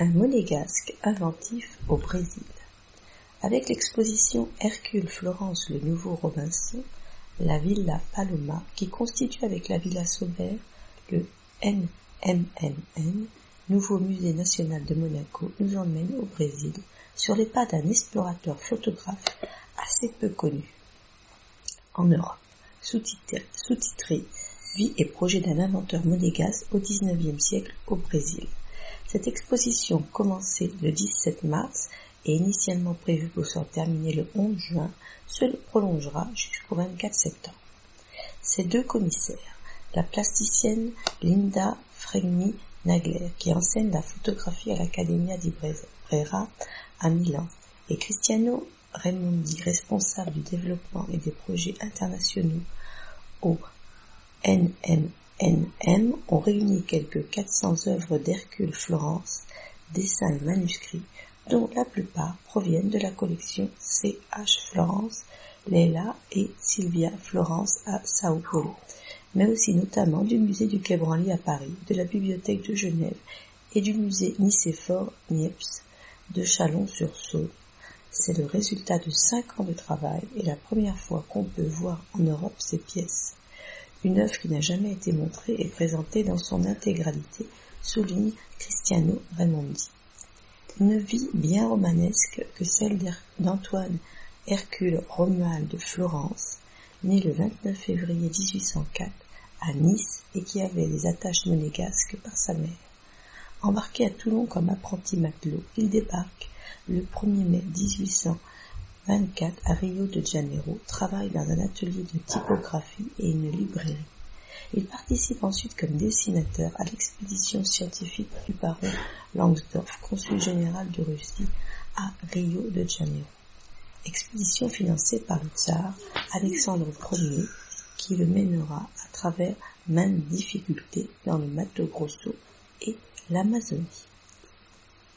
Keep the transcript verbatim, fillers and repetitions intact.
un monégasque inventif au Brésil. Avec l'exposition Hercule Florence le Nouveau Robinson, la Villa Paloma, qui constitue avec la Villa Saubert le N M N N, nouveau musée national de Monaco, nous emmène au Brésil sur les pas d'un explorateur photographe assez peu connu. En Europe, sous-titré, sous-titré Vie et projet d'un inventeur monégasque au dix-neuvième siècle au Brésil. Cette exposition, commencée le dix-sept mars et initialement prévue pour se terminer le onze juin, se prolongera jusqu'au vingt-quatre septembre. Ces deux commissaires, la plasticienne Linda Fregni-Nagler, qui enseigne la photographie à l'Accademia di Brera à Milan, et Cristiano Raimondi, responsable du développement et des projets internationaux au N M N M, ont réuni quelques quatre cents œuvres d'Hercule Florence, dessins et manuscrits, dont la plupart proviennent de la collection C H Florence, Leila et Silvia Florence à Sao Paulo, mais aussi notamment du musée du Quai Branly à Paris, de la bibliothèque de Genève et du musée Nicéphore Niepce de Chalon-sur-Saône. C'est le résultat de cinq ans de travail et la première fois qu'on peut voir en Europe ces pièces. Une œuvre qui n'a jamais été montrée et présentée dans son intégralité, souligne Cristiano Raimondi. Une vie bien romanesque que celle d'Antoine Hercule Romuald de Florence, né le vingt-neuf février dix-huit cent quatre à Nice et qui avait des attaches monégasques par sa mère. Embarqué à Toulon comme apprenti matelot, il débarque le premier mai dix-huit cent vingt-quatre à Rio de Janeiro, travaille dans un atelier de typographie et une librairie. Il participe ensuite comme dessinateur à l'expédition scientifique du baron Langsdorff, consul général de Russie à Rio de Janeiro. Expédition financée par le tsar Alexandre Ier, qui le mènera à travers maintes difficultés dans le Mato Grosso et l'Amazonie.